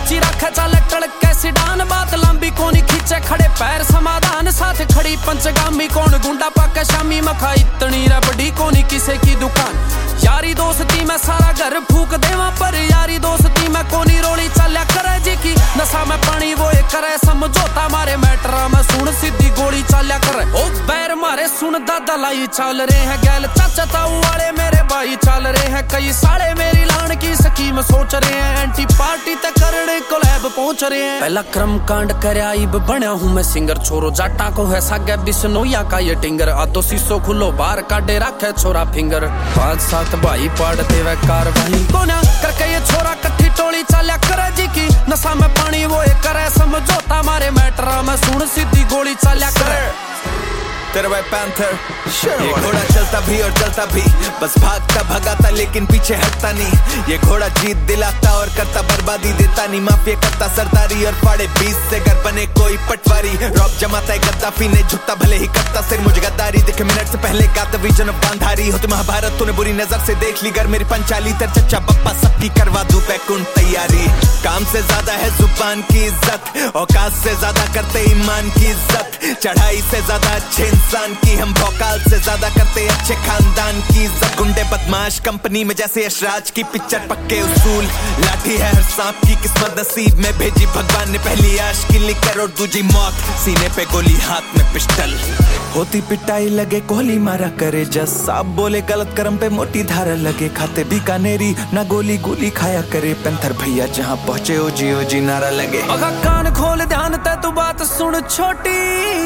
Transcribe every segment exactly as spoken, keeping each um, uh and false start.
ऊंची रखे चाले टड़क कैसी डान, बात लंबी कोनी खींचे खड़े पैर समाधान, साथ खड़ी पंचगामी कौन गुंडा पाके शामी, मखा इतनी रे बड़ी कोनी किसे की दुकान। यारी दोस्ती में सारा घर फूक देवा, पर यारी दोस्ती में कोनी रोली चल्या करे जी की नशा में पानी वो एक करे समझौता, मारे मैटरा में सुन सीधी गोली चल्या करे। ओ बैर मारे सुन दादा लाई चल रहे हैं गैल, चाचा ताऊ वाले मेरे भाई चल रहे हैं, कई साले मेरी लान की स्कीम सोच रहे हैं, एंटी पार्टी तक करने को लैब पहुंच रहे हैं। पहला क्रम कांड करे आईब बना हूं मैं सिंगर, छोरो जाटा को है सागे बिसनोया का ये टिंगर, आधो शीशो खुलो बाहर काटे रखे छोरा फिंगर, पांच सात भाई पाड़ते वे कारवाई कोना करके ये छोरा कट्ठी टोली चल्या करे जी की नशा में पानी वो एक करे समझौता, मारे मैटरा में सुन सीधी गोली चल्या करे। तेरा भाई पैंथर ये घोड़ा चलता भी और चलता भी, बस भागता भगाता लेकिन पीछे हटता नहीं, ये घोड़ा जीत दिलाता और करता बर्बादी देता नहीं, माफिया करता सरदारी और फाड़े बीस से घर बने कोई पटवारी, रॉब जमाता है गद्दाफी ने झुकता भले ही करता सिर, मुझे गद्दारी दिखे मिनट से पहले गाता विजन ऑफ गांधारी, होती महाभारत तूने बुरी नजर से देख ली, घर मेरी पंचाली तेरे चच्चा बप्पा सबकी करवा दूं बैकुंठ तैयारी, काम से ज्यादा है जुबान की इज्जत, औकात से ज्यादा करते ईमान की इज्जत, चढ़ाई से ज्यादा अच्छे इंसान की, हम भौकाल से ज्यादा करते अच्छे खानदान की इज्जत, गुंडे बदमाश कंपनी में जैसे यशराज की पिक्चर, पक्के उसूल लाठी है हर सांप की किस्मत नसीब में भेजी भगवान ने, पहली आशिकी लिकर और दूजी मौत, सीने पे गोली हाथ में पिस्टल, होती पिटाई लगे कोहली मारा करे जस, साहब बोले गलत कर्म पे मोटी धारा लगे, खाते बीकानेरी ना गोली गोली खाया करे, पैंथर भैया जहाँ पहुंचे ओ जी ओ जी नारा लगे। अगा कान खोल ध्यान ते तू बात सुन छोटी,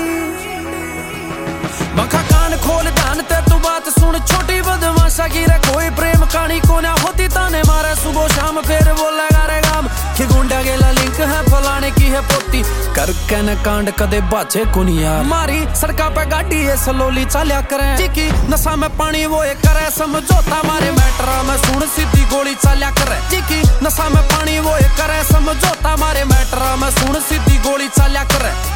मखा कान खोल ध्यान ते तू बात सुन छोटी, बदमाशा की रे कोई प्रेम कहानी को ना होती, ताने मारे सुबह शाम फिर बोलेगा रे गाम कि गुंडा गेला लिंक है फलाने की है पोती, करके न कांड कदे बाचे कुनिया, मारी सड़का पे गाड़ी है सलोली चल्या करे जी की नशा में पानी वो एक करे समझौता, मारे मैटरा में सुन सीधी गोली चल्या करे जी की नशा में पानी वो एक करे समझौता, मारे मैटरा में सुन सीधी गोली चल्या करे।